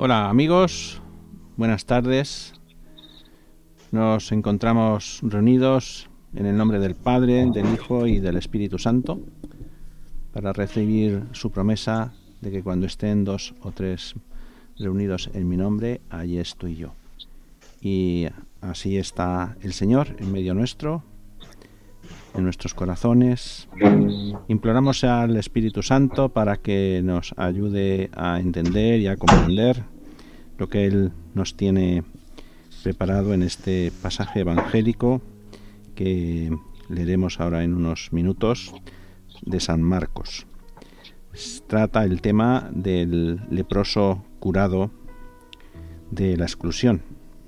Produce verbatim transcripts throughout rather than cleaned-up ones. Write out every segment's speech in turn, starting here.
Hola amigos, buenas tardes. Nos encontramos reunidos en el nombre del Padre, del Hijo y del Espíritu Santo para recibir su promesa de que cuando estén dos o tres reunidos en mi nombre, allí estoy yo. Y así está el Señor en medio nuestro, en nuestros corazones. Imploramos al Espíritu Santo para que nos ayude a entender y a comprender lo que Él nos tiene preparado en este pasaje evangélico que leeremos ahora en unos minutos de San Marcos. Trata el tema del leproso curado de la exclusión.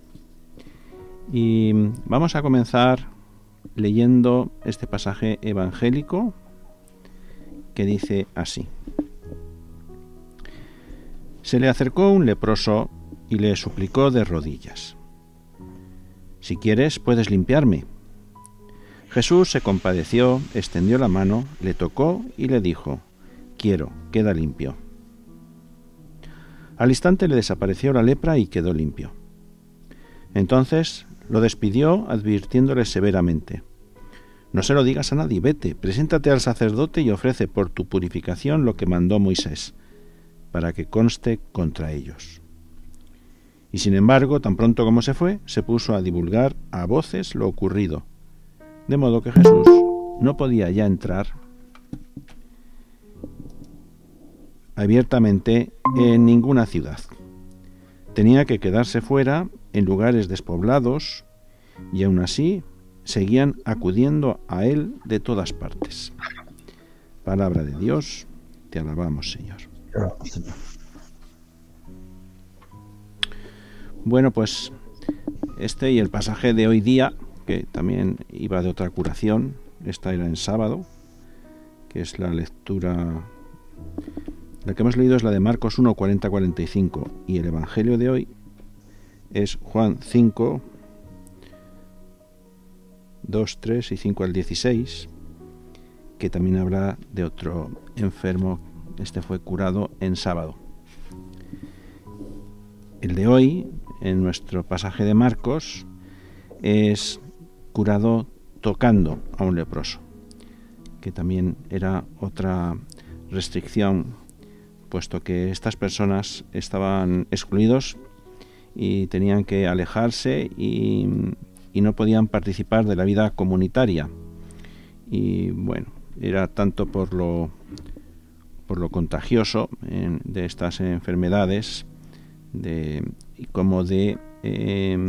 Y vamos a comenzar leyendo este pasaje evangélico que dice así: Se le acercó un leproso y le suplicó de rodillas: Si quieres, puedes limpiarme. Jesús se compadeció, extendió la mano, le tocó y le dijo: Quiero, queda limpio. Al instante le desapareció la lepra y quedó limpio. Entonces lo despidió advirtiéndole severamente: No se lo digas a nadie, vete, preséntate al sacerdote y ofrece por tu purificación lo que mandó Moisés, para que conste contra ellos. Y sin embargo, tan pronto como se fue, se puso a divulgar a voces lo ocurrido, de modo que Jesús no podía ya entrar abiertamente en ninguna ciudad. Tenía que quedarse fuera en lugares despoblados, y aún así seguían acudiendo a él de todas partes. Palabra de Dios, te alabamos, Señor. Bueno, pues este y el pasaje de hoy día, que también iba de otra curación, esta era en sábado, que es la lectura, la que hemos leído es la de Marcos uno, cuarenta a cuarenta y cinco, y el evangelio de hoy es Juan cinco, dos, tres y cinco al dieciséis, que también habla de otro enfermo. Este fue curado en sábado. El de hoy, en nuestro pasaje de Marcos, es curado tocando a un leproso, que también era otra restricción, puesto que estas personas estaban excluidos y tenían que alejarse y, y no podían participar de la vida comunitaria. Y bueno, era tanto por lo, por lo contagioso eh, de estas enfermedades, de, como de eh,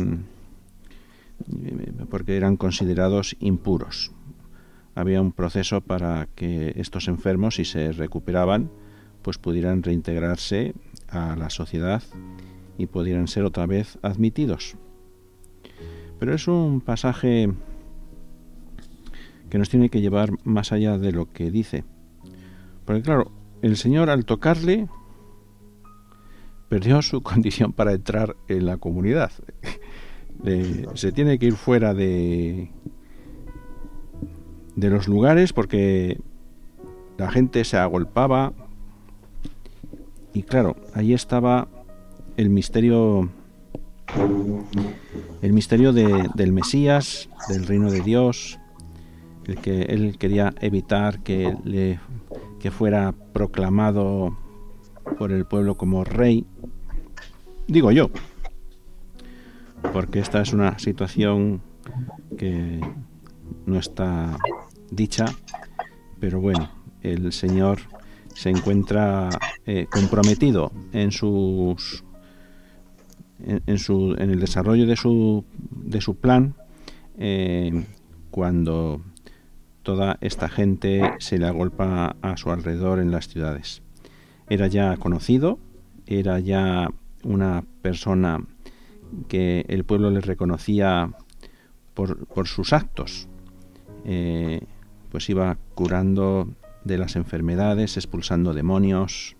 porque eran considerados impuros. Había un proceso para que estos enfermos, si se recuperaban, pues pudieran reintegrarse a la sociedad y pudieran ser otra vez admitidos. Pero es un pasaje que nos tiene que llevar más allá de lo que dice. Porque claro, el Señor al tocarle perdió su condición para entrar en la comunidad. Eh, se tiene que ir fuera de, de los lugares porque la gente se agolpaba. Y claro, ahí estaba el misterio, el misterio de, del Mesías, del reino de Dios, el que él quería evitar que, le, que fuera proclamado por el pueblo como rey. Digo yo, porque esta es una situación que no está dicha, pero bueno, el Señor se encuentra eh, comprometido en sus en, en su en el desarrollo de su de su plan eh, cuando toda esta gente se le agolpa a su alrededor en las ciudades. Era ya conocido, era ya una persona que el pueblo le reconocía por, por sus actos, eh, pues iba curando de las enfermedades, expulsando demonios.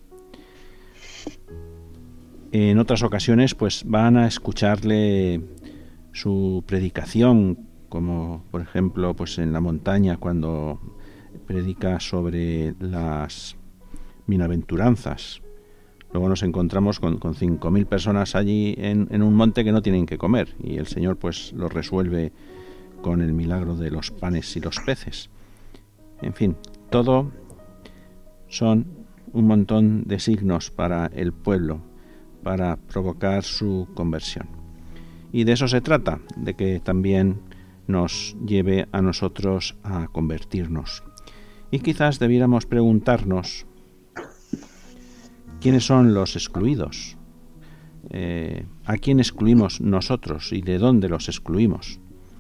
En otras ocasiones pues van a escucharle su predicación, como por ejemplo pues en la montaña cuando predica sobre las bienaventuranzas, luego nos encontramos con, con cinco mil personas allí en, en un monte que no tienen que comer, y el Señor pues lo resuelve con el milagro de los panes y los peces. En fin, todo son un montón de signos para el pueblo, para provocar su conversión. Y de eso se trata, de que también nos lleve a nosotros a convertirnos. Y quizás debiéramos preguntarnos quiénes son los excluidos, eh, a quién excluimos nosotros y de dónde los excluimos.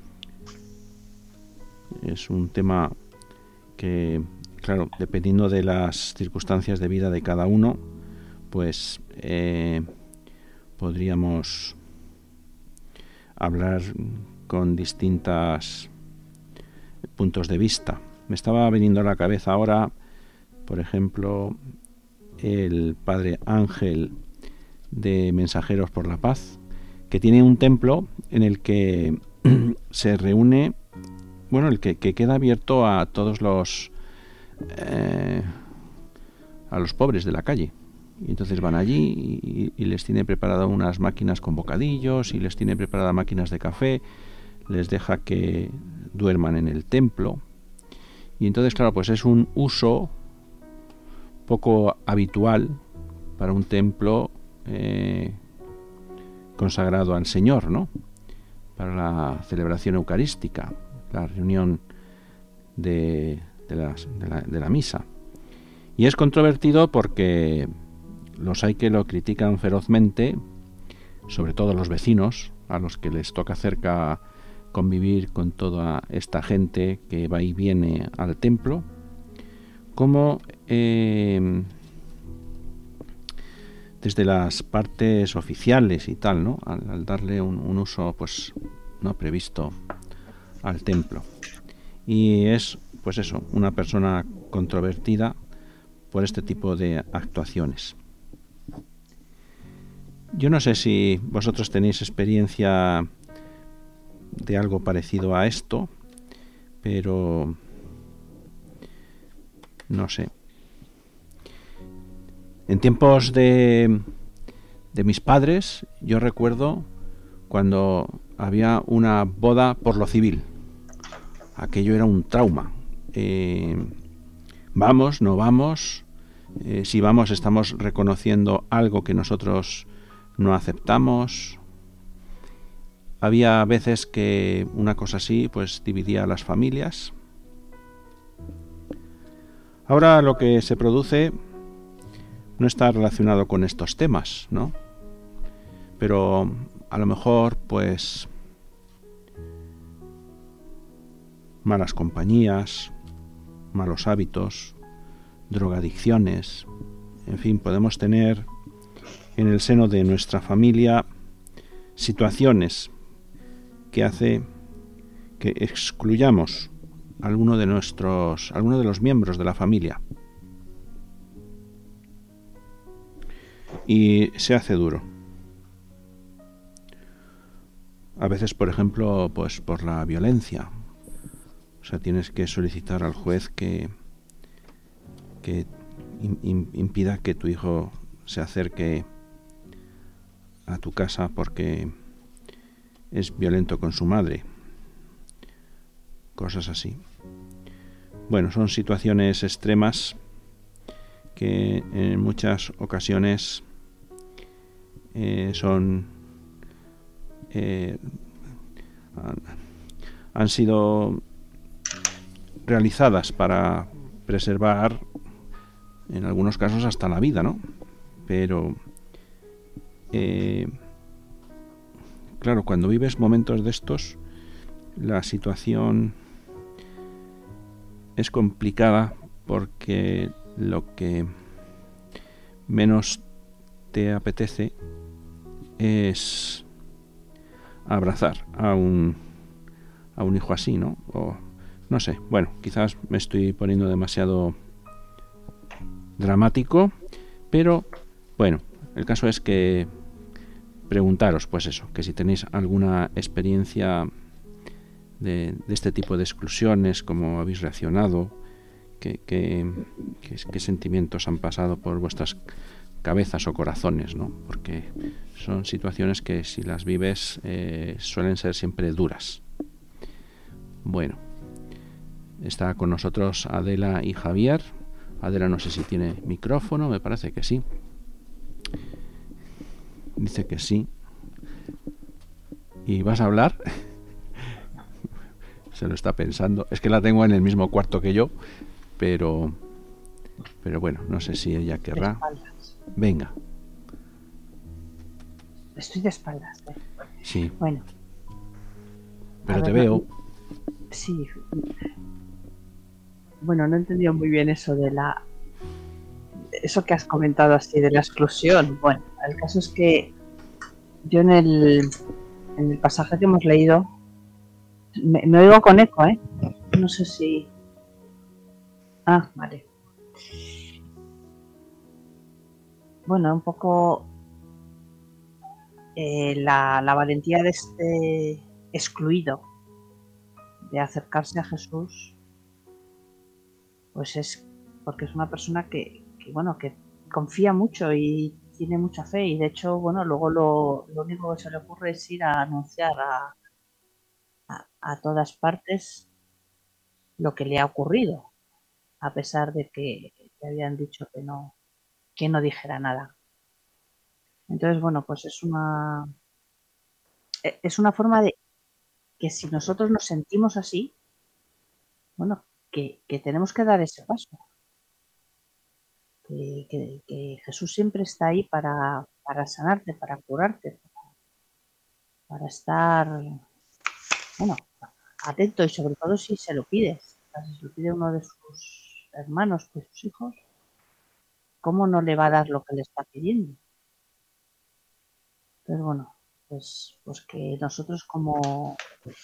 Es un tema que, claro, dependiendo de las circunstancias de vida de cada uno, pues eh, podríamos hablar con distintos puntos de vista. Me estaba viniendo a la cabeza ahora, por ejemplo, el padre Ángel de Mensajeros por la Paz, que tiene un templo en el que se reúne, bueno, el que, que queda abierto a todos los eh, a los pobres de la calle. Y entonces van allí y, y les tiene preparado unas máquinas con bocadillos y les tiene preparadas máquinas de café, les deja que duerman en el templo. Y entonces, claro, pues es un uso poco habitual para un templo eh, consagrado al Señor, ¿no? Para la celebración eucarística, la reunión de, de, las, de, la, de la misa. Y es controvertido porque los hay que lo critican ferozmente, sobre todo los vecinos, a los que les toca cerca convivir con toda esta gente que va y viene al templo, como eh, desde las partes oficiales y tal, ¿no? Al, al darle un, un uso pues no previsto al templo. Y es, pues eso, una persona controvertida por este tipo de actuaciones. Yo no sé si vosotros tenéis experiencia de algo parecido a esto, pero no sé. En tiempos de, de mis padres, yo recuerdo cuando había una boda por lo civil. Aquello era un trauma. Eh, vamos, no vamos. Eh, si vamos, estamos reconociendo algo que nosotros no aceptamos. Había veces que una cosa así pues dividía a las familias. Ahora lo que se produce no está relacionado con estos temas, ¿no? Pero a lo mejor pues malas compañías, malos hábitos, drogadicciones, en fin, podemos tener en el seno de nuestra familia situaciones que hace que excluyamos a alguno de nuestros, a alguno de los miembros de la familia. Y se hace duro. A veces, por ejemplo, pues por la violencia. O sea, tienes que solicitar al juez que, que in, impida que tu hijo se acerque a tu casa porque es violento con su madre. Cosas así. Bueno, son situaciones extremas que en muchas ocasiones eh, son eh, han, han sido realizadas para preservar en algunos casos hasta la vida, ¿no? Pero eh, claro, cuando vives momentos de estos, la situación es complicada porque lo que menos te apetece es abrazar a un a un hijo así, ¿no? O no sé, bueno, quizás me estoy poniendo demasiado dramático, pero bueno, el caso es que preguntaros, pues eso, que si tenéis alguna experiencia de, de este tipo de exclusiones, cómo habéis reaccionado, qué, qué, qué, qué sentimientos han pasado por vuestras cabezas o corazones, ¿no? Porque son situaciones que si las vives eh, suelen ser siempre duras. Bueno, está con nosotros Adela y Javier. Adela no sé si tiene micrófono, me parece que sí. Dice que sí. ¿Y vas a hablar? Se lo está pensando. Es que la tengo en el mismo cuarto que yo, pero pero bueno, no sé si ella querrá. De espaldas. Venga. Estoy de espaldas. ¿eh? Sí. Bueno. Pero ver, te veo. No, sí. Bueno, no he entendido muy bien eso de la... Eso que has comentado así de la exclusión. Bueno, el caso es que yo en el, en el pasaje que hemos leído me, me oigo con eco, ¿eh? No sé si... Ah, vale. Bueno, un poco eh, la, la valentía de este excluido de acercarse a Jesús, pues es porque es una persona que, que bueno, que confía mucho y tiene mucha fe, y de hecho, bueno, luego lo, lo único que se le ocurre es ir a anunciar a, a, a todas partes lo que le ha ocurrido, a pesar de que le habían dicho que no, que no dijera nada. Entonces, bueno, pues es una es una forma de que si nosotros nos sentimos así, bueno, que, que tenemos que dar ese paso. Que, que, que Jesús siempre está ahí para, para sanarte, para curarte, para, para estar, bueno, atento, y sobre todo si se lo pides. Si se lo pide uno de sus hermanos, de sus hijos, ¿cómo no le va a dar lo que le está pidiendo? Entonces, bueno, pues, pues que nosotros como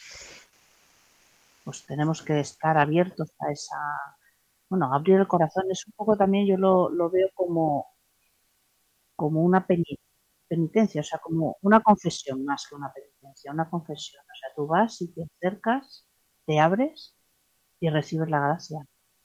pues tenemos que estar abiertos a esa, bueno, abrir el corazón es un poco también, yo lo, lo veo como, como una penitencia, o sea, como una confesión más que una penitencia, una confesión. O sea, tú vas y te acercas, te abres y recibes la gracia.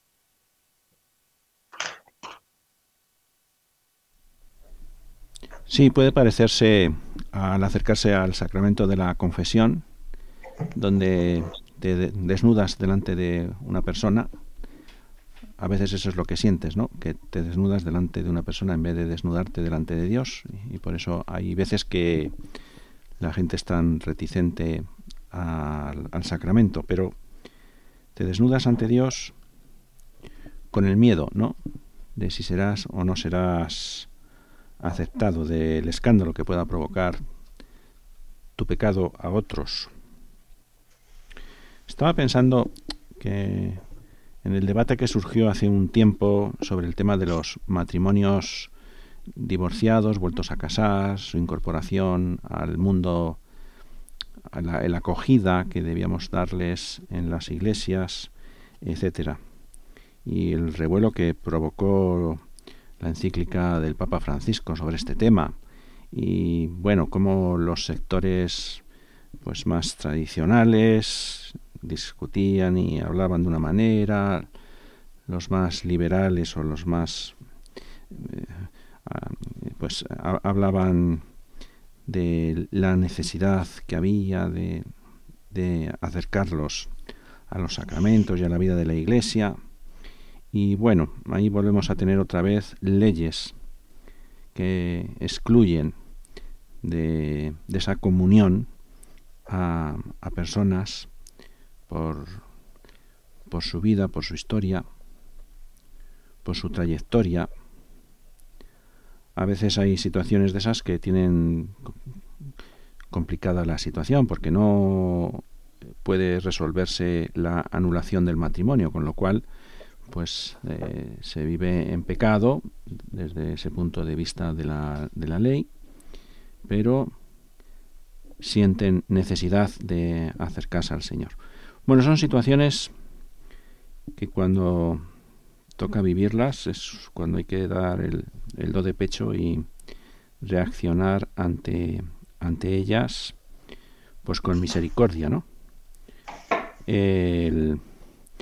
Sí, puede parecerse al acercarse al sacramento de la confesión, donde te desnudas delante de una persona. A veces eso es lo que sientes, ¿no? Que te desnudas delante de una persona en vez de desnudarte delante de Dios. Y por eso hay veces que la gente es tan reticente al, al sacramento, pero te desnudas ante Dios con el miedo, ¿no? De si serás o no serás aceptado, del escándalo que pueda provocar tu pecado a otros. Estaba pensando que en el debate que surgió hace un tiempo sobre el tema de los matrimonios divorciados, vueltos a casar, su incorporación al mundo, a la, a la acogida que debíamos darles en las iglesias, etcétera. Y el revuelo que provocó la encíclica del Papa Francisco sobre este tema. Y bueno, como los sectores pues más tradicionales discutían y hablaban de una manera, los más liberales o los más eh, pues a, hablaban de la necesidad que había de, de acercarlos a los sacramentos y a la vida de la Iglesia. Y bueno, ahí volvemos a tener otra vez leyes que excluyen de, de esa comunión a, a personas por, por su vida, por su historia, por su trayectoria. A veces hay situaciones de esas que tienen complicada la situación porque no puede resolverse la anulación del matrimonio, con lo cual pues eh, se vive en pecado desde ese punto de vista de la, de la ley, pero sienten necesidad de acercarse al Señor. Bueno, son situaciones que cuando toca vivirlas es cuando hay que dar el, el do de pecho y reaccionar ante, ante ellas pues con misericordia, ¿no? El,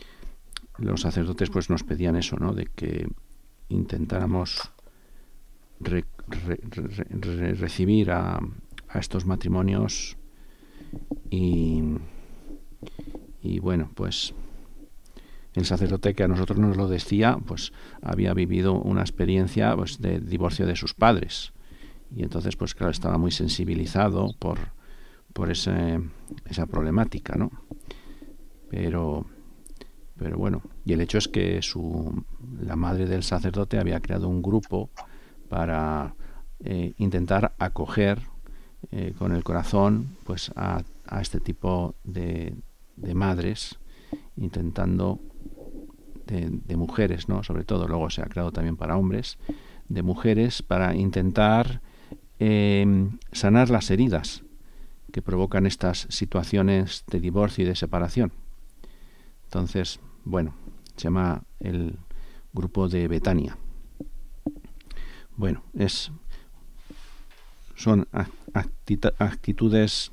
los sacerdotes pues nos pedían eso, ¿no? De que intentáramos re, re, re, re, recibir a, a estos matrimonios y, y bueno, pues el sacerdote que a nosotros nos lo decía, pues había vivido una experiencia pues, de divorcio de sus padres. Y entonces, pues claro, estaba muy sensibilizado por, por ese, esa problemática, ¿no? Pero, pero bueno, y el hecho es que su, la madre del sacerdote había creado un grupo para eh, intentar acoger eh, con el corazón pues a, a este tipo de, de madres, intentando de, de mujeres, ¿no? Sobre todo, luego se ha creado también para hombres, de mujeres para intentar eh, sanar las heridas que provocan estas situaciones de divorcio y de separación. Entonces, bueno, se llama el grupo de Betania. Bueno, es son actitudes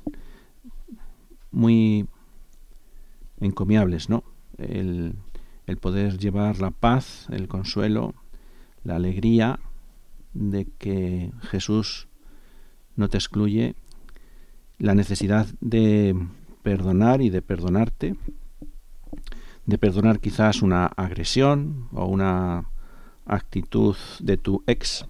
muy encomiables, ¿no? El, el poder llevar la paz, el consuelo, la alegría de que Jesús no te excluye, la necesidad de perdonar y de perdonarte, de perdonar quizás una agresión o una actitud de tu ex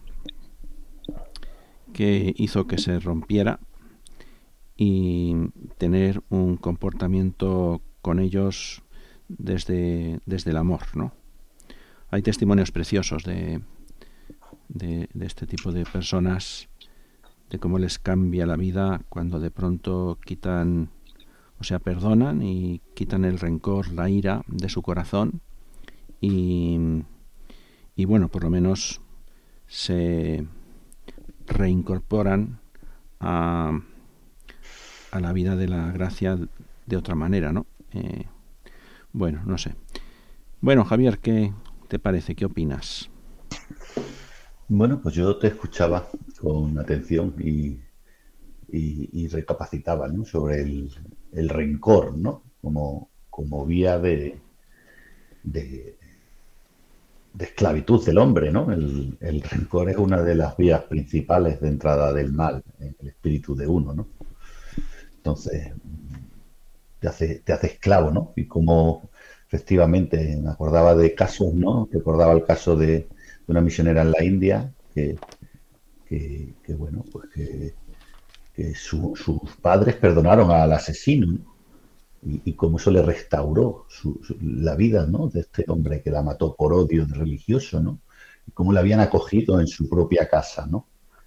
que hizo que se rompiera y tener un comportamiento con ellos desde, desde el amor, ¿no? Hay testimonios preciosos de, de, de este tipo de personas, de cómo les cambia la vida cuando de pronto quitan, o sea, perdonan y quitan el rencor, la ira de su corazón y, y bueno, por lo menos se reincorporan a, a la vida de la gracia de otra manera, ¿no? Eh, bueno, no sé. Bueno, Javier, ¿qué te parece? ¿Qué opinas? Bueno, pues yo te escuchaba con atención y, y, y recapacitaba, ¿no? Sobre el, el rencor, ¿no? Como, como vía de, de, de esclavitud del hombre, ¿no? El, el rencor es una de las vías principales de entrada del mal en el espíritu de uno, ¿no? Entonces, te hace, te hace esclavo, ¿no? Y como efectivamente me acordaba de casos, ¿no? Recordaba el caso de, de una misionera en la India que, que, que bueno, pues que, que su, sus padres perdonaron al asesino, ¿no? Y, y cómo eso le restauró su, su, la vida, ¿no? De este hombre que la mató por odio religioso, ¿no? Y cómo la habían acogido en su propia casa, ¿no?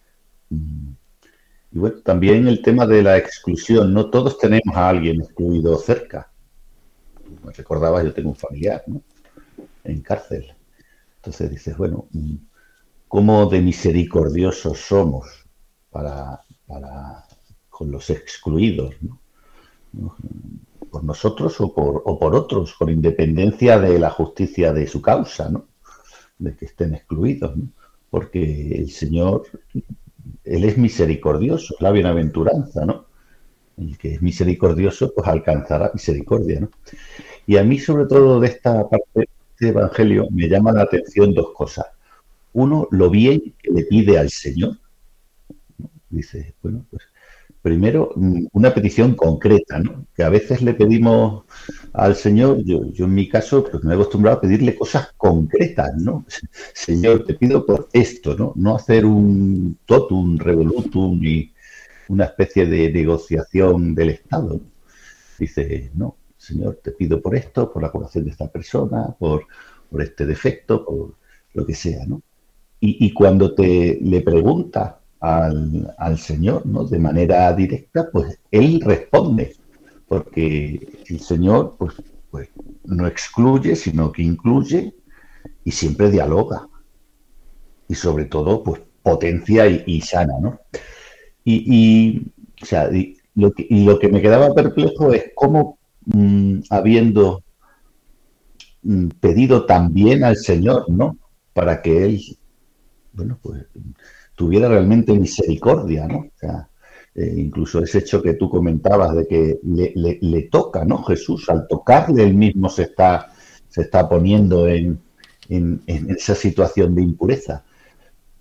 Y bueno, también el tema de la exclusión, no todos tenemos a alguien excluido cerca. Como recordaba, yo tengo un familiar, ¿no? En cárcel. Entonces dices, bueno, ¿cómo de misericordiosos somos para, para con los excluidos, ¿no? Por nosotros o por, o por otros, con independencia de la justicia de su causa, ¿no? De que estén excluidos, ¿no? Porque el Señor, Él es misericordioso, es la bienaventuranza, ¿no? El que es misericordioso, pues alcanzará misericordia, ¿no? Y a mí, sobre todo, de esta parte de este Evangelio, me llama la atención dos cosas. Uno, lo bien que le pide al Señor, ¿no? Dice, bueno, pues primero, una petición concreta, ¿no? Que a veces le pedimos al Señor, yo, yo en mi caso, pues me he acostumbrado a pedirle cosas concretas, ¿no? Señor, te pido por esto, ¿no? No hacer un totum revolutum ni una especie de negociación del Estado, ¿no? Dice, no, Señor, te pido por esto, por la curación de esta persona, por, por este defecto, por lo que sea, ¿no? Y, y cuando te le preguntas al, al Señor, ¿no? De manera directa, pues Él responde, porque el Señor, pues, pues no excluye, sino que incluye y siempre dialoga. Y sobre todo, pues potencia y, y sana, ¿no? Y, y, o sea, y lo, que, y lo que me quedaba perplejo es cómo, mmm, habiendo mmm, pedido también al Señor, ¿no? Para que Él, bueno, pues tuviera realmente misericordia, ¿no? O sea, eh, incluso ese hecho que tú comentabas de que le, le, le toca, ¿no? Jesús, al tocarle él mismo se está, se está poniendo en, en, en esa situación de impureza.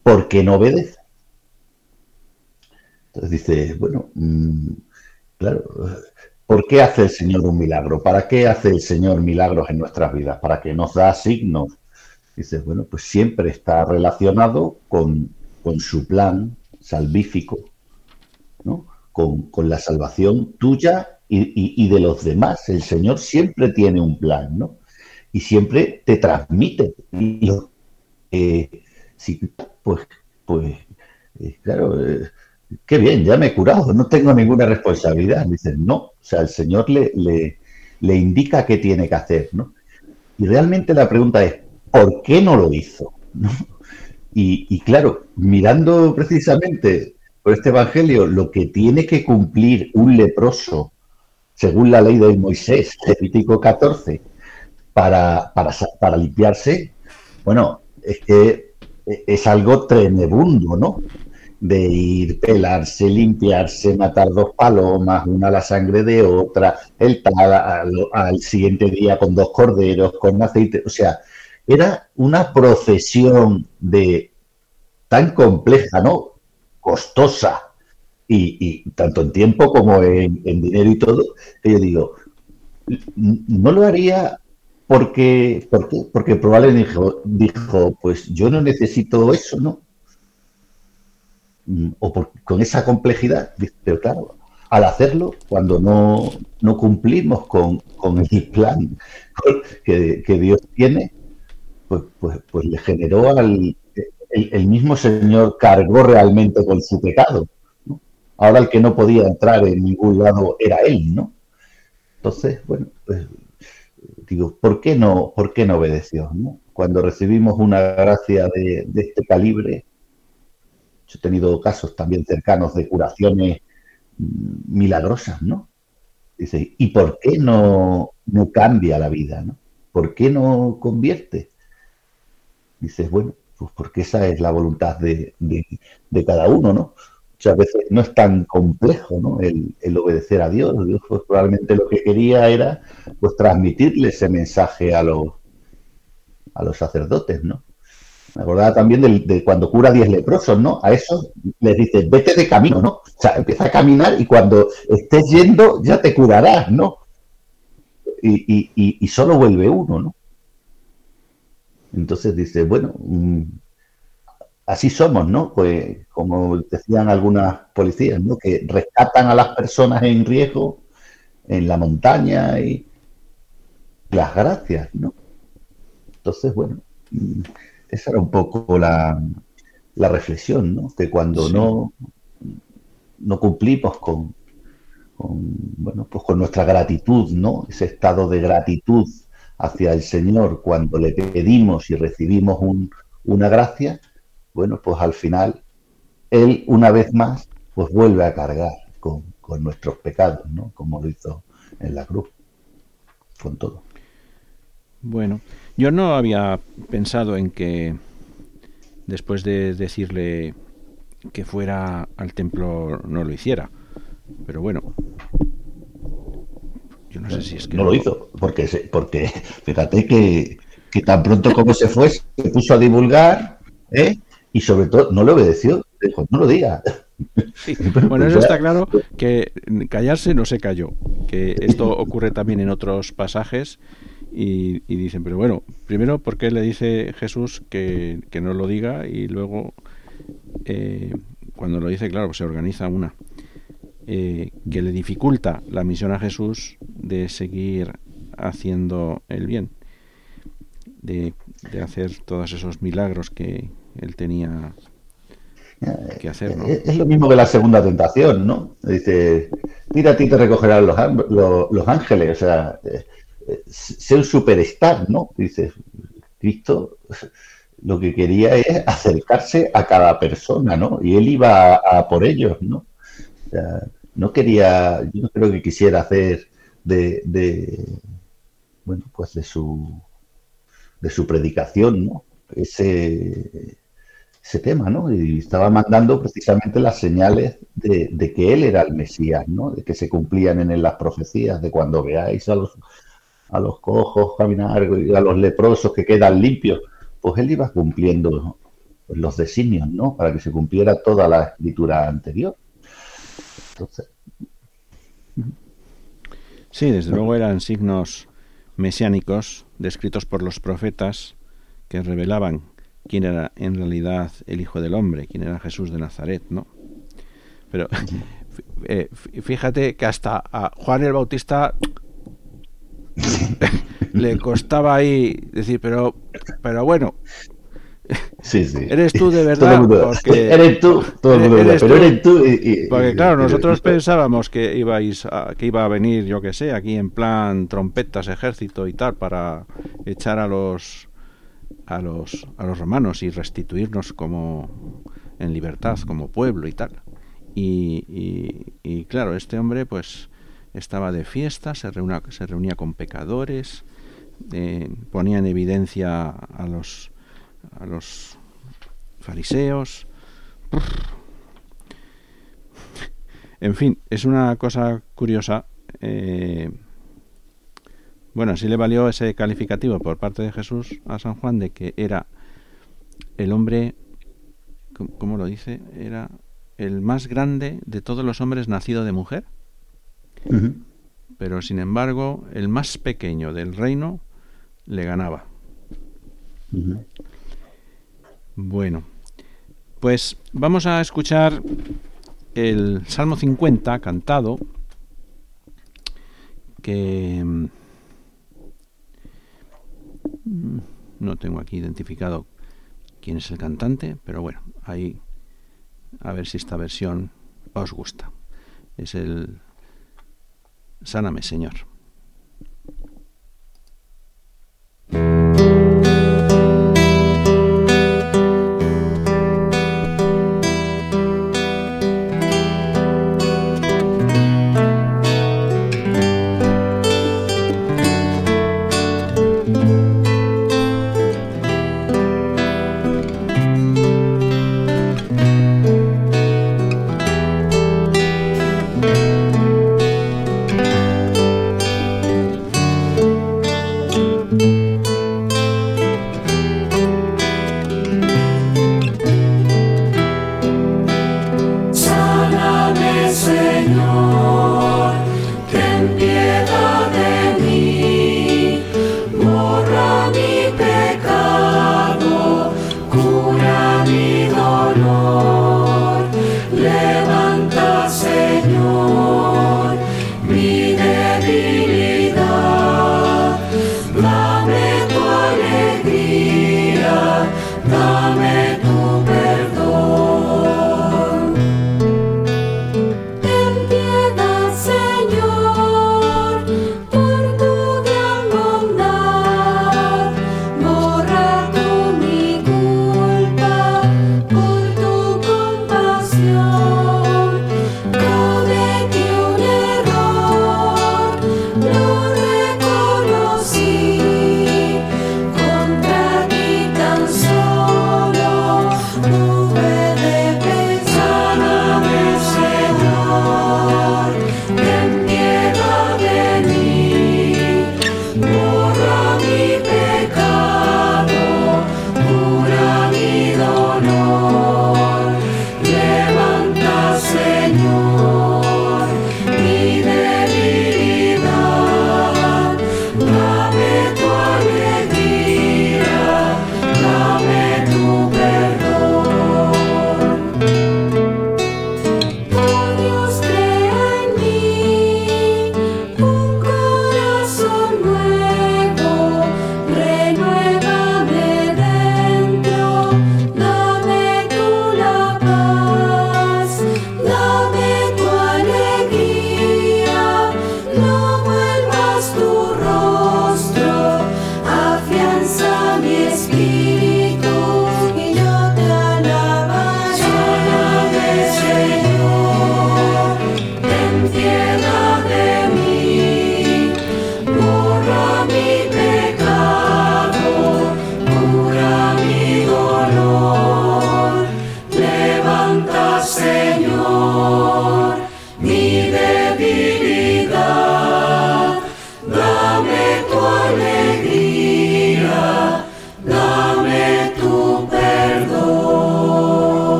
¿por qué no obedece? Entonces dice, bueno, mmm, claro, ¿por qué hace el Señor un milagro? ¿Para qué hace el Señor milagros en nuestras vidas? ¿Para qué nos da signos? Dice, bueno, pues siempre está relacionado con, con su plan salvífico, ¿no? Con, con la salvación tuya y, y, y de los demás. El Señor siempre tiene un plan, ¿no? Y siempre te transmite. Y eh, sí, pues, pues, eh, claro, eh, qué bien, ya me he curado, no tengo ninguna responsabilidad. Dicen, no, o sea, el Señor le, le, le indica qué tiene que hacer, ¿no? Y realmente la pregunta es, ¿por qué no lo hizo? ¿No? Y, y claro, mirando precisamente por este evangelio lo que tiene que cumplir un leproso según la ley de Moisés, Levítico catorce, para, para, para limpiarse, bueno, es que es algo tremebundo, ¿no? De ir, pelarse, limpiarse, matar dos palomas, una a la sangre de otra, el tal al, al siguiente día con dos corderos, con aceite, o sea, era una procesión de tan compleja, ¿no? Costosa, y, y tanto en tiempo como en, en dinero y todo, que yo digo, no lo haría porque, porque, porque probablemente dijo, dijo, pues yo no necesito eso, ¿no? O por, con esa complejidad, pero claro, al hacerlo, cuando no, no cumplimos con, con el plan que, que Dios tiene, pues, pues, pues le generó al el, el mismo Señor cargó realmente con su pecado, ¿no? Ahora el que no podía entrar en ningún lado era él, ¿no? Entonces, bueno, pues digo, ¿por qué no, por qué no obedeció, ¿no? Cuando recibimos una gracia de, de este calibre, yo he tenido casos también cercanos de curaciones milagrosas, ¿no? Dice, ¿y por qué no, no cambia la vida, ¿no? ¿Por qué no convierte? Dices, bueno, pues porque esa es la voluntad de, de, de cada uno, ¿no? Muchas veces no es tan complejo, ¿no? El, el obedecer a Dios. Dios pues, probablemente lo que quería era pues transmitirle ese mensaje a los, a los sacerdotes, ¿no? Me acordaba también de, de cuando cura a diez leprosos, ¿no? A esos les dice, vete de camino, ¿no? O sea, empieza a caminar y cuando estés yendo ya te curarás, ¿no? Y, y, y, y solo vuelve uno, ¿no? Entonces dice, bueno, mmm, así somos, ¿no? Pues como decían algunas policías, ¿no? Que rescatan a las personas en riesgo en la montaña y las gracias, ¿no? Entonces, bueno, esa era un poco la, la reflexión, ¿no? Que cuando sí. no, no cumplimos con, con, bueno, pues con nuestra gratitud, ¿no? Ese estado de gratitud hacia el Señor cuando le pedimos y recibimos un, una gracia, bueno, pues al final Él una vez más pues vuelve a cargar con, con nuestros pecados, ¿no? Como lo hizo en la cruz, con todo. Bueno, yo no había pensado en que después de decirle que fuera al templo no lo hiciera, pero bueno, yo no sé si es que no lo hizo, porque porque fíjate que, que tan pronto como se fue se puso a divulgar, ¿eh? Y sobre todo no le obedeció, dijo, no lo diga. Sí. Bueno, eso está claro, que callarse no se cayó, que esto ocurre también en otros pasajes. Y, y dicen, pero bueno, primero, ¿por qué le dice Jesús que, que no lo diga? Y luego, eh, cuando lo dice, claro, pues se organiza una eh, que le dificulta la misión a Jesús de seguir haciendo el bien, de, de hacer todos esos milagros que él tenía que hacer, ¿no? Es lo mismo que la segunda tentación, ¿no? Dice, mira, a ti te recogerán los, los, los ángeles, o sea... Eh, ser un superstar, ¿no? Dices, Cristo lo que quería es acercarse a cada persona, ¿no? Y él iba a, a por ellos, ¿no? O sea, no quería, yo no creo que quisiera hacer de, de bueno, pues de su de su predicación, ¿no? Ese ese tema, ¿no? Y estaba mandando precisamente las señales de, de que él era el Mesías, ¿no? De que se cumplían en él las profecías, de cuando veáis a los a los cojos caminar y a los leprosos que quedan limpios, pues él iba cumpliendo pues, los designios, ¿no? Para que se cumpliera toda la escritura anterior. Entonces... Sí, desde luego eran signos mesiánicos descritos por los profetas que revelaban quién era en realidad el Hijo del Hombre, quién era Jesús de Nazaret, ¿no? Pero eh, fíjate que hasta a Juan el Bautista le costaba ahí decir, pero, pero bueno, sí, sí. Eres tú de verdad, mundo, porque eres tú, todo el mundo, eres pero tú, eres tú. Y, y, porque claro, y, nosotros y, pensábamos que ibais a, que iba a venir, yo que sé, aquí en plan trompetas, ejército y tal, para echar a los a los a los romanos y restituirnos como en libertad, como pueblo y tal. Y, y, y claro, este hombre pues estaba de fiesta, se reunía, se reunía con pecadores, eh, ponía en evidencia a los a los fariseos. En fin, es una cosa curiosa. Eh, bueno, sí le valió ese calificativo por parte de Jesús a San Juan de que era el hombre, ¿cómo lo dice? Era el más grande de todos los hombres nacido de mujer. Uh-huh. Pero sin embargo, el más pequeño del reino le ganaba. Uh-huh. Bueno, pues vamos a escuchar el Salmo cincuenta cantado, que no tengo aquí identificado quién es el cantante, pero bueno, ahí a ver si esta versión os gusta. Es el Sáname, Señor.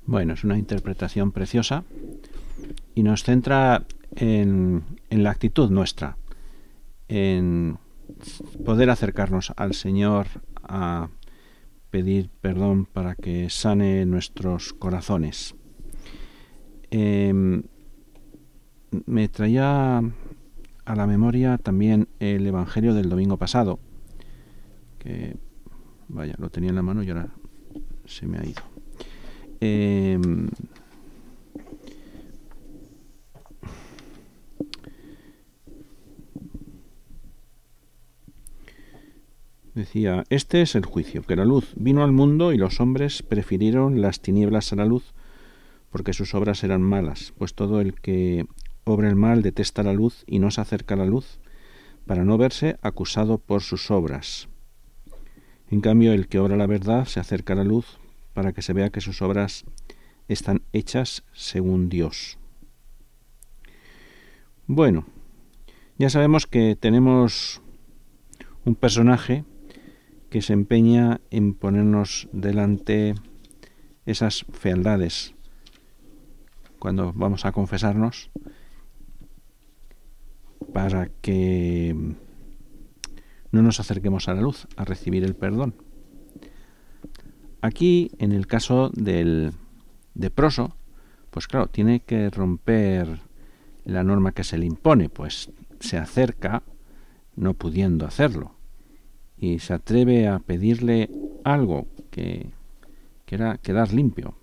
Bueno, es una interpretación preciosa y nos centra en, en la actitud nuestra, en poder acercarnos al Señor a pedir perdón para que sane nuestros corazones. Eh, me traía a la memoria también el Evangelio del domingo pasado, que vaya, lo tenía en la mano y ahora se me ha ido. Eh, decía, este es el juicio, que la luz vino al mundo y los hombres prefirieron las tinieblas a la luz, porque sus obras eran malas, pues todo el que obra el mal detesta la luz y no se acerca a la luz, para no verse acusado por sus obras. En cambio, el que obra la verdad se acerca a la luz, para que se vea que sus obras están hechas según Dios. Bueno, ya sabemos que tenemos un personaje que se empeña en ponernos delante esas fealdades cuando vamos a confesarnos, para que no nos acerquemos a la luz, a recibir el perdón. Aquí, en el caso del leproso, pues claro, tiene que romper la norma que se le impone, pues se acerca no pudiendo hacerlo y se atreve a pedirle algo que, que era quedar limpio.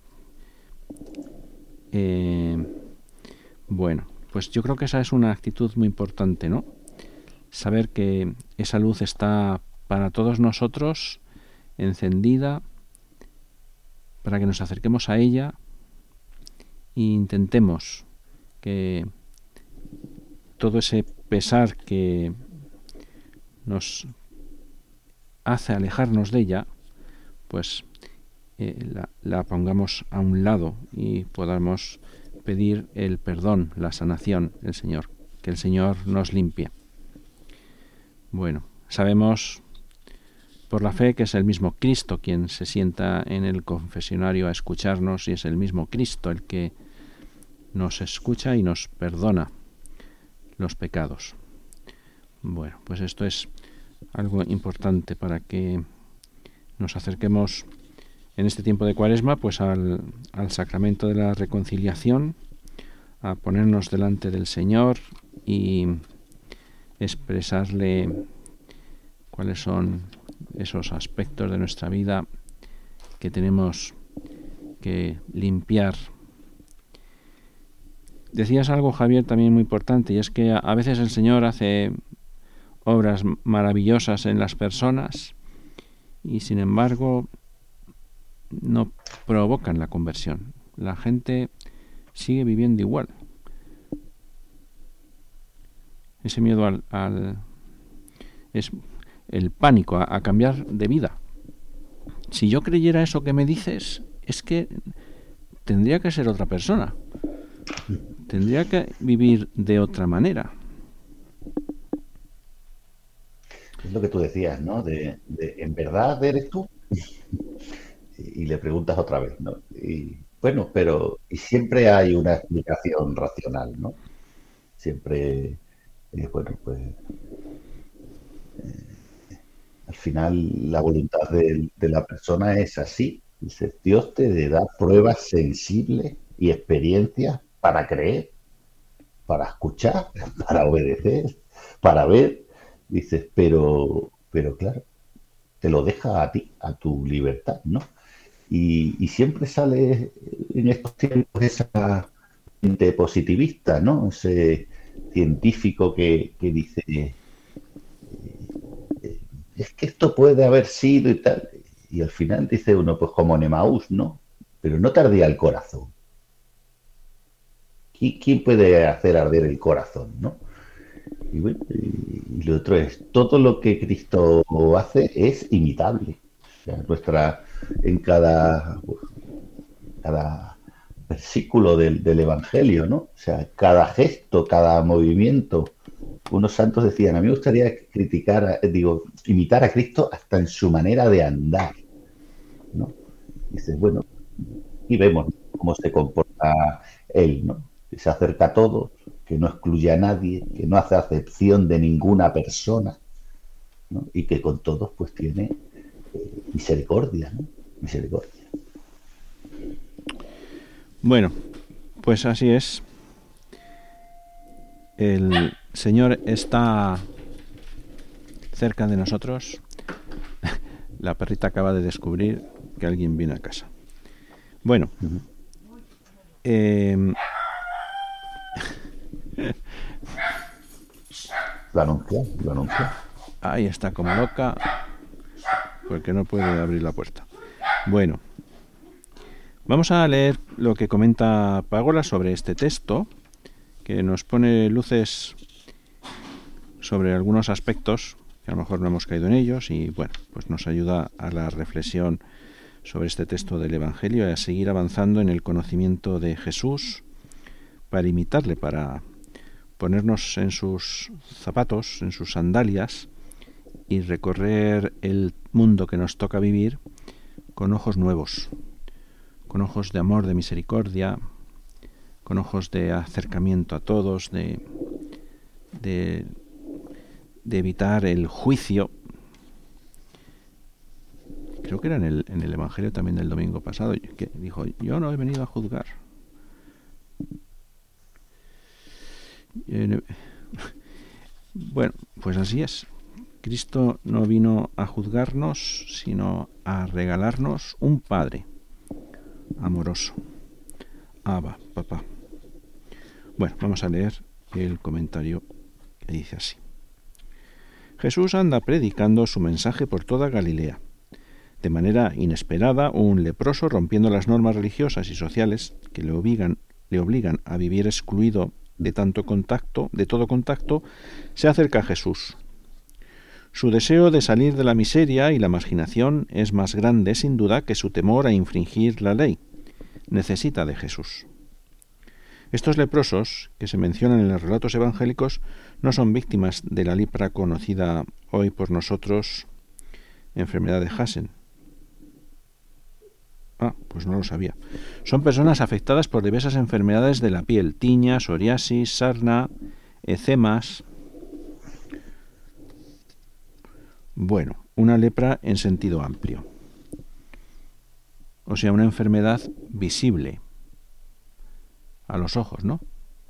Eh, bueno, pues yo creo que esa es una actitud muy importante, ¿no? Saber que esa luz está para todos nosotros, encendida, para que nos acerquemos a ella e intentemos que todo ese pesar que nos hace alejarnos de ella, pues eh, la, la pongamos a un lado y podamos pedir el perdón, la sanación del Señor, que el Señor nos limpie. Bueno, sabemos por la fe que es el mismo Cristo quien se sienta en el confesionario a escucharnos, y es el mismo Cristo el que nos escucha y nos perdona los pecados. Bueno, pues esto es algo importante para que nos acerquemos en este tiempo de Cuaresma pues al, al sacramento de la reconciliación, a ponernos delante del Señor y expresarle cuáles son esos aspectos de nuestra vida que tenemos que limpiar. Decías algo, Javier, también muy importante, y es que a veces el Señor hace obras maravillosas en las personas y sin embargo no provocan la conversión. La gente sigue viviendo igual. Ese miedo al, al es el pánico a, a cambiar de vida. Si yo creyera eso que me dices, es que tendría que ser otra persona. Tendría que vivir de otra manera. Es lo que tú decías, ¿no? De, de ¿en verdad eres tú? Y le preguntas otra vez, ¿no? Y bueno, pero y siempre hay una explicación racional, ¿no? Siempre, eh, bueno, pues eh, al final la voluntad de, de la persona es así. Dice, Dios te da pruebas sensibles y experiencias para creer, para escuchar, para obedecer, para ver. Dices, pero, pero claro, te lo deja a ti, a tu libertad, ¿no? Y, y siempre sale en estos tiempos esa mente positivista, ¿no? Ese científico que, que dice, eh, eh, es que esto puede haber sido y tal. Y al final dice uno, pues como en Emaús, ¿no? Pero no te ardía el corazón. ¿Quién puede hacer arder el corazón, no? Y bueno, y lo otro es, todo lo que Cristo hace es imitable. O sea, nuestra, en cada, cada versículo del, del Evangelio, ¿no? O sea, cada gesto, cada movimiento. Unos santos decían, a mí me gustaría criticar, digo, imitar a Cristo hasta en su manera de andar, ¿no? Dices, bueno, y vemos cómo se comporta él, ¿no? Que se acerca a todos, que no excluye a nadie, que no hace acepción de ninguna persona, ¿no? Y que con todos pues tiene eh, misericordia, ¿no? Misericordia. Bueno, pues así es. El Señor está cerca de nosotros. La perrita acaba de descubrir que alguien viene a casa. Bueno, uh-huh. eh... lo anuncia, lo anuncia. Ahí está como loca porque no puede abrir la puerta. Bueno, vamos a leer lo que comenta Págola sobre este texto, que nos pone luces sobre algunos aspectos que a lo mejor no hemos caído en ellos y bueno, pues nos ayuda a la reflexión sobre este texto del Evangelio y a seguir avanzando en el conocimiento de Jesús para imitarle, para ponernos en sus zapatos, en sus sandalias y recorrer el mundo que nos toca vivir con ojos nuevos, con ojos de amor, de misericordia, con ojos de acercamiento a todos, de, de, de evitar el juicio. Creo que era en el, en el Evangelio también del domingo pasado, que dijo, yo no he venido a juzgar. Bueno, pues así es. Cristo no vino a juzgarnos, sino a regalarnos un Padre amoroso. Abba, papá. Bueno, vamos a leer el comentario que dice así. Jesús anda predicando su mensaje por toda Galilea. De manera inesperada, un leproso, rompiendo las normas religiosas y sociales que le obligan, le obligan a vivir excluido de tanto contacto, de todo contacto, se acerca a Jesús. Su deseo de salir de la miseria y la marginación es más grande, sin duda, que su temor a infringir la ley. Necesita de Jesús. Estos leprosos, que se mencionan en los relatos evangélicos, no son víctimas de la lepra conocida hoy por nosotros, enfermedad de Hansen. Ah, pues no lo sabía. Son personas afectadas por diversas enfermedades de la piel, tiña, psoriasis, sarna, eczemas. Bueno, una lepra en sentido amplio. O sea, una enfermedad visible a los ojos, ¿no?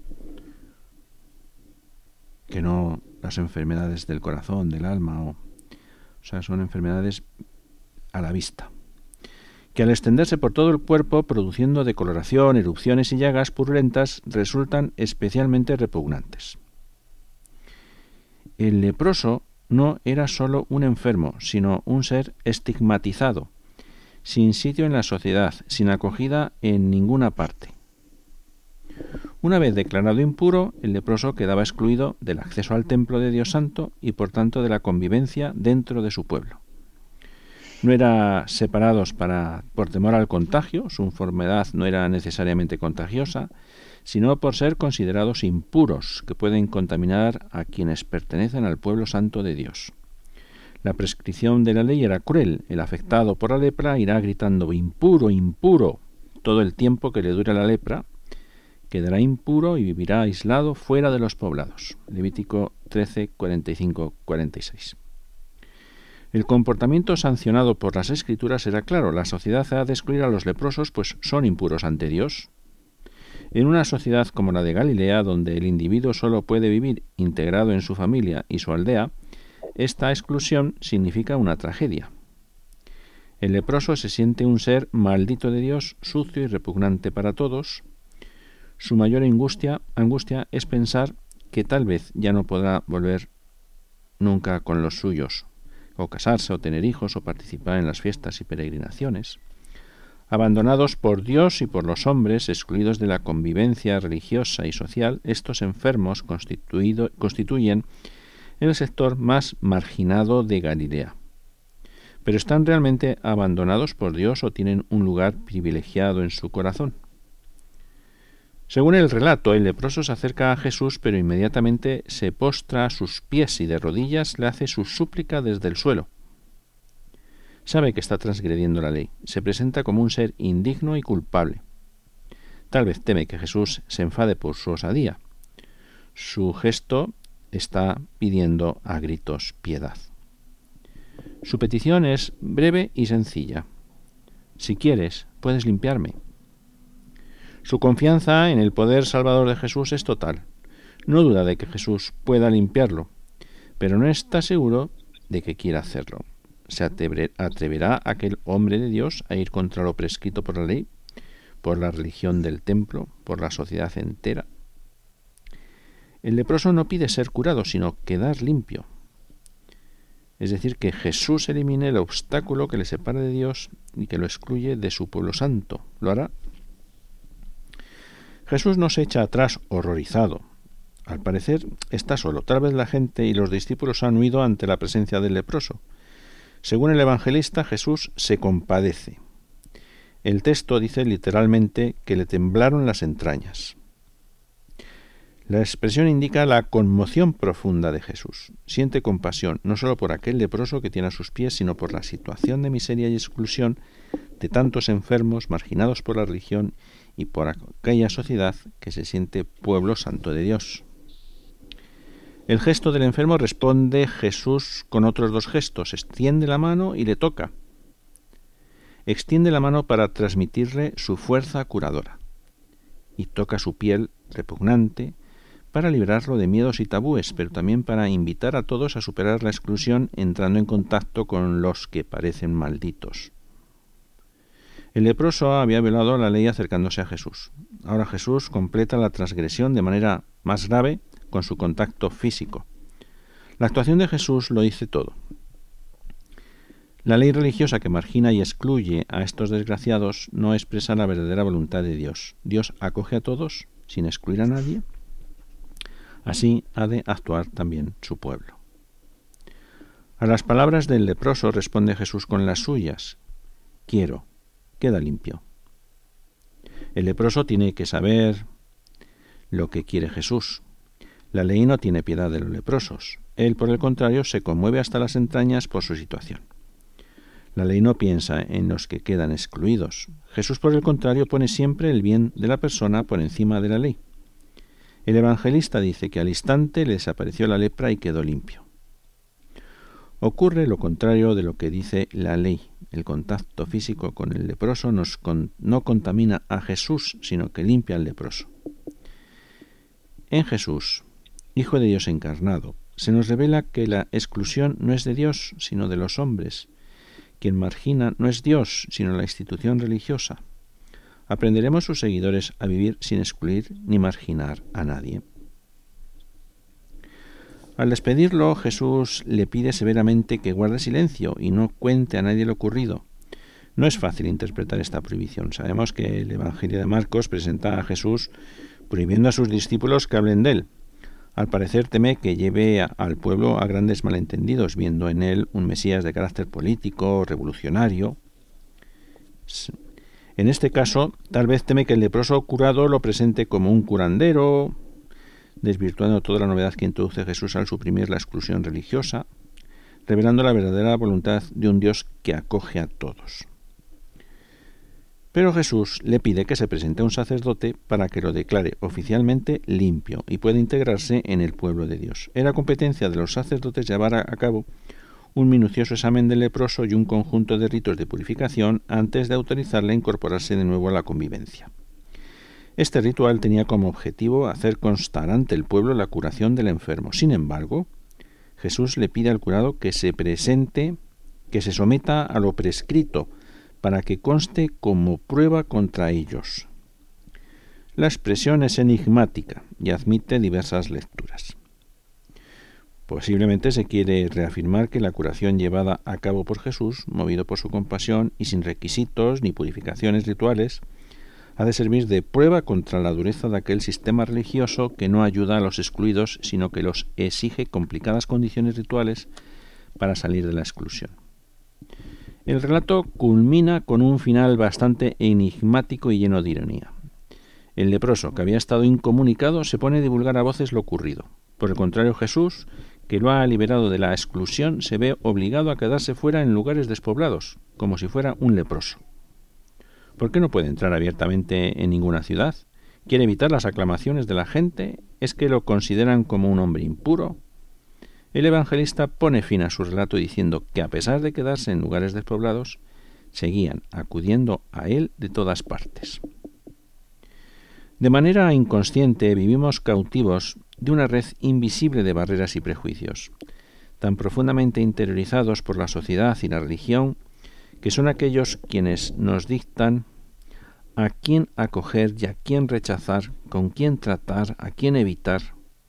Que no las enfermedades del corazón, del alma, o, o sea, son enfermedades a la vista, que al extenderse por todo el cuerpo, produciendo decoloración, erupciones y llagas purulentas, resultan especialmente repugnantes. El leproso no era solo un enfermo, sino un ser estigmatizado, sin sitio en la sociedad, sin acogida en ninguna parte. Una vez declarado impuro, el leproso quedaba excluido del acceso al templo de Dios Santo y por tanto de la convivencia dentro de su pueblo. No eran separados para, por temor al contagio, su enfermedad no era necesariamente contagiosa, sino por ser considerados impuros, que pueden contaminar a quienes pertenecen al pueblo santo de Dios. La prescripción de la ley era cruel. El afectado por la lepra irá gritando impuro, impuro, todo el tiempo que le dure la lepra, quedará impuro y vivirá aislado fuera de los poblados. Levítico trece, cuarenta y cinco, cuarenta y seis. El comportamiento sancionado por las Escrituras era claro. La sociedad ha de excluir a los leprosos, pues son impuros ante Dios. En una sociedad como la de Galilea, donde el individuo solo puede vivir integrado en su familia y su aldea, esta exclusión significa una tragedia. El leproso se siente un ser maldito de Dios, sucio y repugnante para todos. Su mayor angustia, angustia es pensar que tal vez ya no podrá volver nunca con los suyos, o casarse, o tener hijos, o participar en las fiestas y peregrinaciones. Abandonados por Dios y por los hombres, excluidos de la convivencia religiosa y social, estos enfermos constituido, constituyen el sector más marginado de Galilea. ¿Pero están realmente abandonados por Dios o tienen un lugar privilegiado en su corazón? Según el relato, el leproso se acerca a Jesús, pero inmediatamente se postra a sus pies y de rodillas le hace su súplica desde el suelo. Sabe que está transgrediendo la ley. Se presenta como un ser indigno y culpable. Tal vez teme que Jesús se enfade por su osadía. Su gesto está pidiendo a gritos piedad. Su petición es breve y sencilla. Si quieres, puedes limpiarme. Su confianza en el poder salvador de Jesús es total. No duda de que Jesús pueda limpiarlo, pero no está seguro de que quiera hacerlo. ¿Se atreverá aquel hombre de Dios a ir contra lo prescrito por la ley, por la religión del templo, por la sociedad entera? El leproso no pide ser curado, sino quedar limpio. Es decir, que Jesús elimine el obstáculo que le separa de Dios y que lo excluye de su pueblo santo. ¿Lo hará? Jesús no se echa atrás horrorizado. Al parecer está solo. Tal vez la gente y los discípulos han huido ante la presencia del leproso. Según el evangelista, Jesús se compadece. El texto dice literalmente que le temblaron las entrañas. La expresión indica la conmoción profunda de Jesús. Siente compasión no solo por aquel leproso que tiene a sus pies, sino por la situación de miseria y exclusión de tantos enfermos marginados por la religión y por aquella sociedad que se siente pueblo santo de Dios. El gesto del enfermo responde Jesús con otros dos gestos. Extiende la mano y le toca. Extiende la mano para transmitirle su fuerza curadora y toca su piel repugnante para librarlo de miedos y tabúes, pero también para invitar a todos a superar la exclusión entrando en contacto con los que parecen malditos. El leproso había violado la ley acercándose a Jesús. Ahora Jesús completa la transgresión de manera más grave con su contacto físico. La actuación de Jesús lo dice todo. La ley religiosa que margina y excluye a estos desgraciados no expresa la verdadera voluntad de Dios. Dios acoge a todos sin excluir a nadie. Así ha de actuar también su pueblo. A las palabras del leproso responde Jesús con las suyas. Quiero, queda limpio. El leproso tiene que saber lo que quiere Jesús. La ley no tiene piedad de los leprosos. Él, por el contrario, se conmueve hasta las entrañas por su situación. La ley no piensa en los que quedan excluidos. Jesús, por el contrario, pone siempre el bien de la persona por encima de la ley. El evangelista dice que al instante le desapareció la lepra y quedó limpio. Ocurre lo contrario de lo que dice la ley. El contacto físico con el leproso nos con, no contamina a Jesús, sino que limpia al leproso. En Jesús, Hijo de Dios encarnado, se nos revela que la exclusión no es de Dios, sino de los hombres. Quien margina no es Dios, sino la institución religiosa. Aprenderemos sus seguidores a vivir sin excluir ni marginar a nadie. Al despedirlo, Jesús le pide severamente que guarde silencio y no cuente a nadie lo ocurrido. No es fácil interpretar esta prohibición. Sabemos que el Evangelio de Marcos presenta a Jesús prohibiendo a sus discípulos que hablen de él. Al parecer teme que lleve a, al pueblo a grandes malentendidos, viendo en él un Mesías de carácter político, revolucionario. En este caso, tal vez teme que el leproso curado lo presente como un curandero, desvirtuando toda la novedad que introduce Jesús al suprimir la exclusión religiosa, revelando la verdadera voluntad de un Dios que acoge a todos. Pero Jesús le pide que se presente a un sacerdote para que lo declare oficialmente limpio y pueda integrarse en el pueblo de Dios. Era competencia de los sacerdotes llevar a cabo un minucioso examen del leproso y un conjunto de ritos de purificación antes de autorizarle a incorporarse de nuevo a la convivencia. Este ritual tenía como objetivo hacer constar ante el pueblo la curación del enfermo. Sin embargo, Jesús le pide al curado que se presente, que se someta a lo prescrito, para que conste como prueba contra ellos. La expresión es enigmática y admite diversas lecturas. Posiblemente se quiere reafirmar que la curación llevada a cabo por Jesús, movido por su compasión y sin requisitos ni purificaciones rituales, ha de servir de prueba contra la dureza de aquel sistema religioso que no ayuda a los excluidos, sino que los exige complicadas condiciones rituales para salir de la exclusión. El relato culmina con un final bastante enigmático y lleno de ironía. El leproso, que había estado incomunicado, se pone a divulgar a voces lo ocurrido. Por el contrario, Jesús, que lo ha liberado de la exclusión, se ve obligado a quedarse fuera en lugares despoblados, como si fuera un leproso. ¿Por qué no puede entrar abiertamente en ninguna ciudad? ¿Quiere evitar las aclamaciones de la gente? ¿Es que lo consideran como un hombre impuro? El evangelista pone fin a su relato diciendo que a pesar de quedarse en lugares despoblados, seguían acudiendo a él de todas partes. De manera inconsciente vivimos cautivos de una red invisible de barreras y prejuicios, tan profundamente interiorizados por la sociedad y la religión, que son aquellos quienes nos dictan a quién acoger y a quién rechazar, con quién tratar, a quién evitar.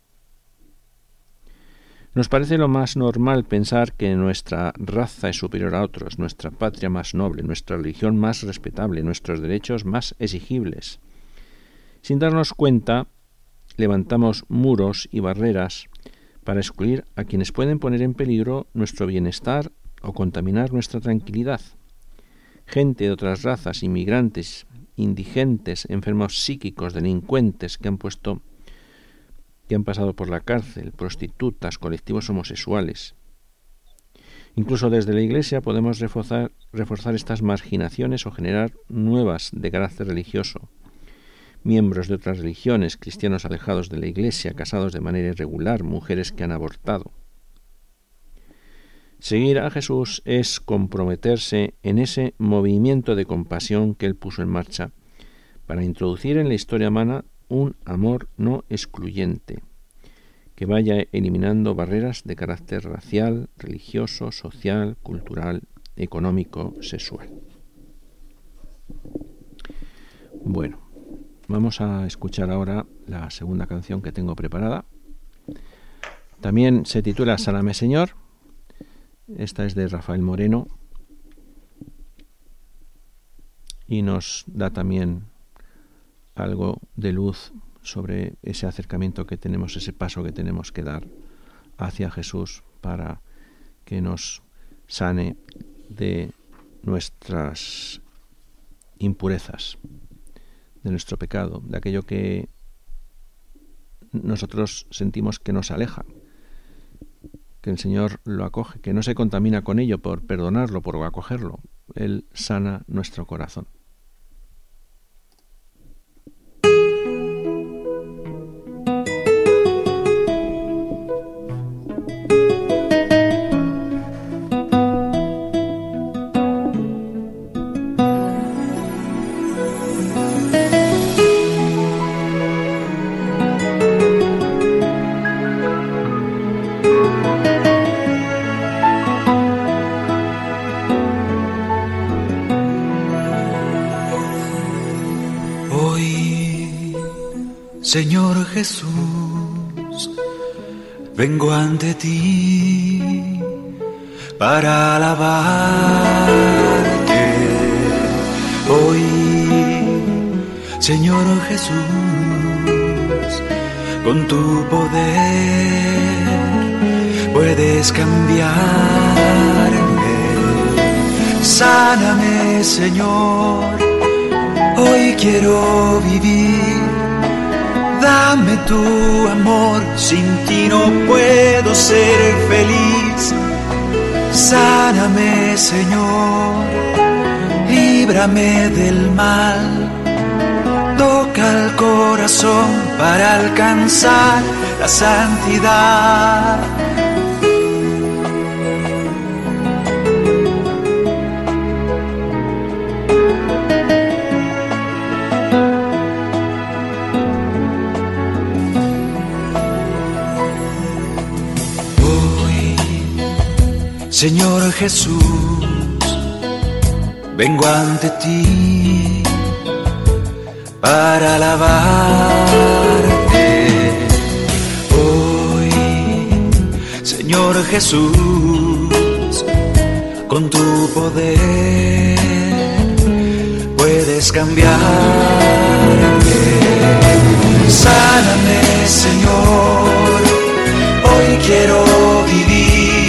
Nos parece lo más normal pensar que nuestra raza es superior a otros, nuestra patria más noble, nuestra religión más respetable, nuestros derechos más exigibles. Sin darnos cuenta, levantamos muros y barreras para excluir a quienes pueden poner en peligro nuestro bienestar o contaminar nuestra tranquilidad. Gente de otras razas, inmigrantes, indigentes, enfermos psíquicos, delincuentes que han puesto que han pasado por la cárcel, prostitutas, colectivos homosexuales. Incluso desde la Iglesia podemos reforzar, reforzar estas marginaciones o generar nuevas de carácter religioso. Miembros de otras religiones, cristianos alejados de la Iglesia, casados de manera irregular, mujeres que han abortado. Seguir a Jesús es comprometerse en ese movimiento de compasión que Él puso en marcha para introducir en la historia humana un amor no excluyente, que vaya eliminando barreras de carácter racial, religioso, social, cultural, económico, sexual. Bueno, vamos a escuchar ahora la segunda canción que tengo preparada. También se titula Sáname Señor. Esta es de Rafael Moreno y nos da también algo de luz sobre ese acercamiento que tenemos, ese paso que tenemos que dar hacia Jesús para que nos sane de nuestras impurezas, de nuestro pecado, de aquello que nosotros sentimos que nos aleja, que el Señor lo acoge, que no se contamina con ello por perdonarlo, por acogerlo. Él sana nuestro corazón. Señor Jesús, vengo ante ti para alabarte. Hoy, Señor Jesús, con tu poder puedes cambiarme. Sáname, Señor, hoy quiero vivir. Dame tu amor, sin ti no puedo ser feliz. Sáname, Señor, líbrame del mal. Toca el corazón para alcanzar la santidad. Señor Jesús, vengo ante ti para alabarte. Hoy, Señor Jesús, con tu poder puedes cambiarme. Sáname, Señor, hoy quiero vivir.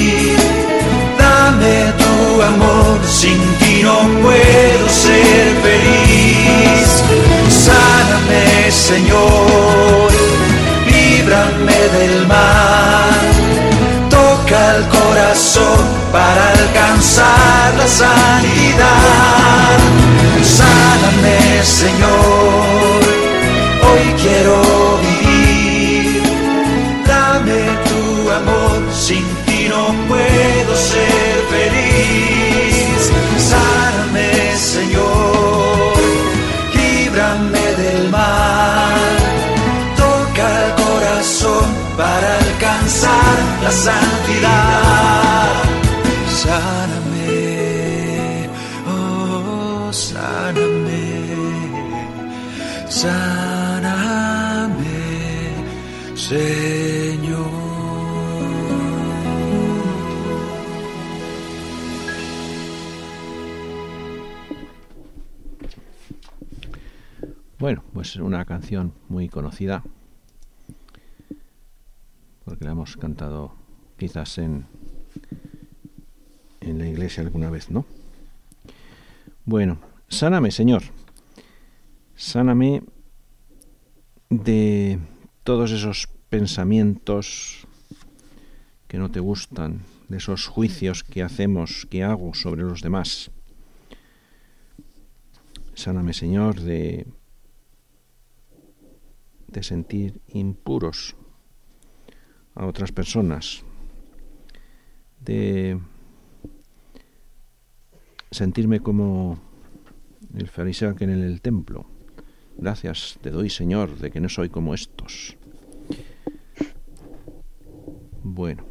Dame tu amor, sin ti no puedo ser feliz. Sáname, Señor, líbrame del mal. Toca el corazón para alcanzar la sanidad. Sáname, Señor, hoy quiero vivir. Dame tu amor, sin ti no puedo ser feliz. Sáname, Señor, líbrame del mal. Toca el corazón para alcanzar la santidad. Sáname, oh, sáname, sáname, Señor. Bueno, pues una canción muy conocida, porque la hemos cantado quizás en, en la iglesia alguna vez, ¿no? Bueno, sáname, Señor. Sáname de todos esos pensamientos que no te gustan, de esos juicios que hacemos, que hago sobre los demás. Sáname, Señor, de, de sentir impuros a otras personas, de sentirme como el fariseo aquel en el templo. Gracias te doy, Señor, de que no soy como estos. Bueno,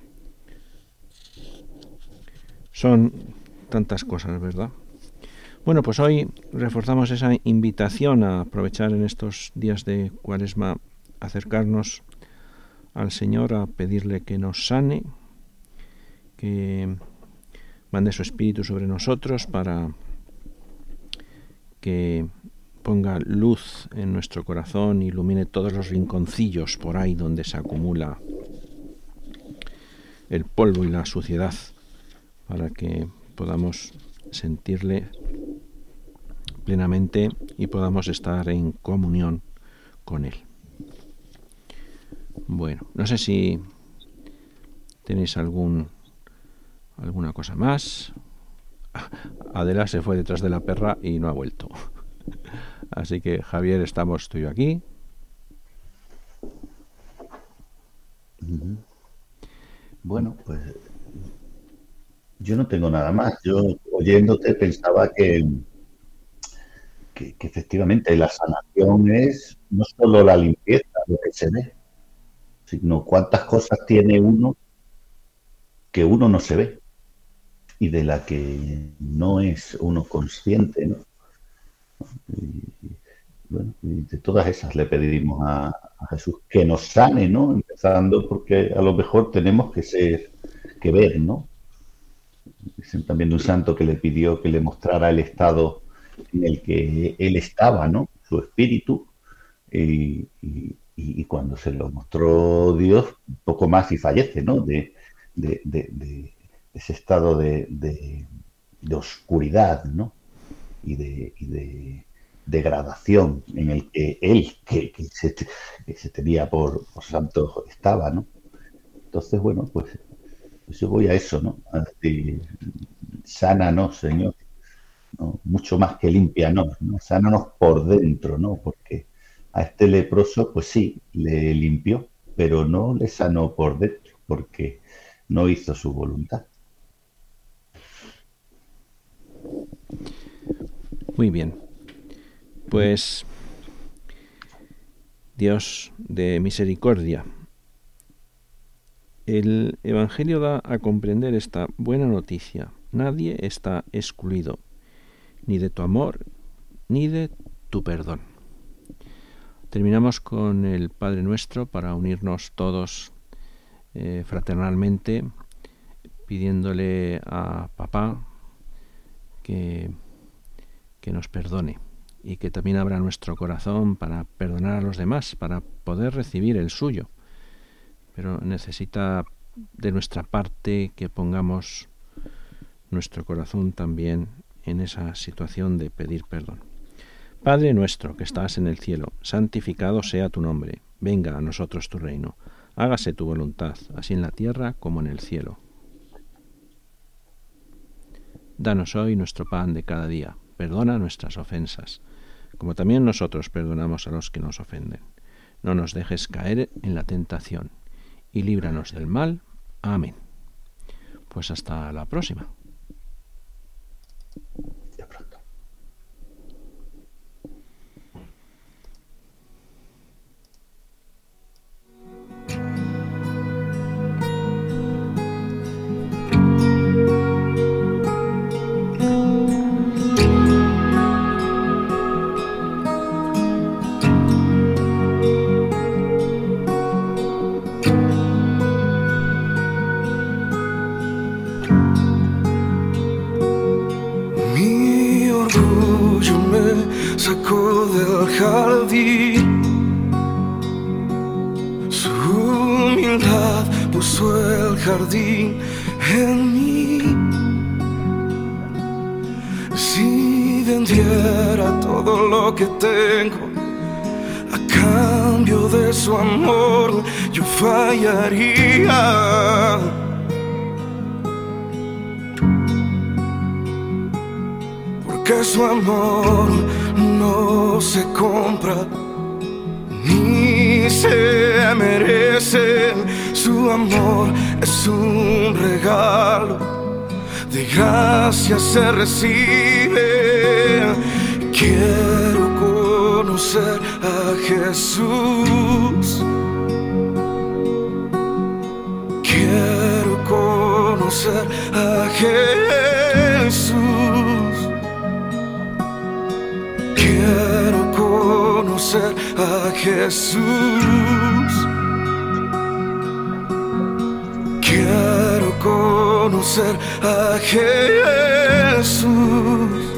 son tantas cosas, ¿verdad? Bueno, pues hoy reforzamos esa invitación a aprovechar en estos días de Cuaresma, acercarnos al Señor, a pedirle que nos sane, que mande su Espíritu sobre nosotros para que ponga luz en nuestro corazón, ilumine todos los rinconcillos por ahí donde se acumula el polvo y la suciedad, para que podamos sentirle plenamente y podamos estar en comunión con Él. Bueno, no sé si tenéis algún alguna cosa más. Adela se fue detrás de la perra y no ha vuelto. Así que, Javier, estamos tú y yo aquí. Bueno, pues yo no tengo nada más. Yo, oyéndote, pensaba que, que, que efectivamente la sanación es no solo la limpieza, lo que se ve, sino cuántas cosas tiene uno que uno no se ve y de la que no es uno consciente, ¿no? Y, bueno, y de todas esas le pedimos a, a Jesús que nos sane, ¿no? Empezando porque a lo mejor tenemos que ser, que ver, ¿no? Dicen también de un santo que le pidió que le mostrara el estado en el que él estaba, ¿no? Su espíritu, y, y, y cuando se lo mostró Dios, poco más y fallece, ¿no? De, de, de, de ese estado de, de, de oscuridad, ¿no? Y de, y de degradación en el que él, que, que, se, que se tenía por, por santo, estaba, ¿no? Entonces, bueno, pues, pues yo voy a eso, ¿no? A decir, sánanos, Señor, ¿no? Mucho más que límpianos, ¿no? Sánanos por dentro, ¿no? Porque a este leproso, pues sí, le limpió, pero no le sanó por dentro, porque no hizo su voluntad. Muy bien. Pues Dios de misericordia, el Evangelio da a comprender esta buena noticia. Nadie está excluido, ni de tu amor, ni de tu perdón. Terminamos con el Padre Nuestro para unirnos todos eh, fraternalmente, pidiéndole a Papá que, que nos perdone y que también abra nuestro corazón para perdonar a los demás, para poder recibir el suyo. Pero necesita de nuestra parte que pongamos nuestro corazón también en esa situación de pedir perdón. Padre nuestro que estás en el cielo, santificado sea tu nombre. Venga a nosotros tu reino. Hágase tu voluntad, así en la tierra como en el cielo. Danos hoy nuestro pan de cada día. Perdona nuestras ofensas, como también nosotros perdonamos a los que nos ofenden. No nos dejes caer en la tentación, y líbranos del mal. Amén. Pues hasta la próxima. Hasta pronto. Sacó del jardín, su humildad puso el jardín en mí. Si vendiera todo lo que tengo a cambio de su amor, yo fallaría. Que su amor no se compra ni se merece. Su amor es un regalo, de gracia se recibe. Quiero conocer a Jesús. Quiero conocer a Jesús. Quiero conocer a Jesús. Quiero conocer a Jesús.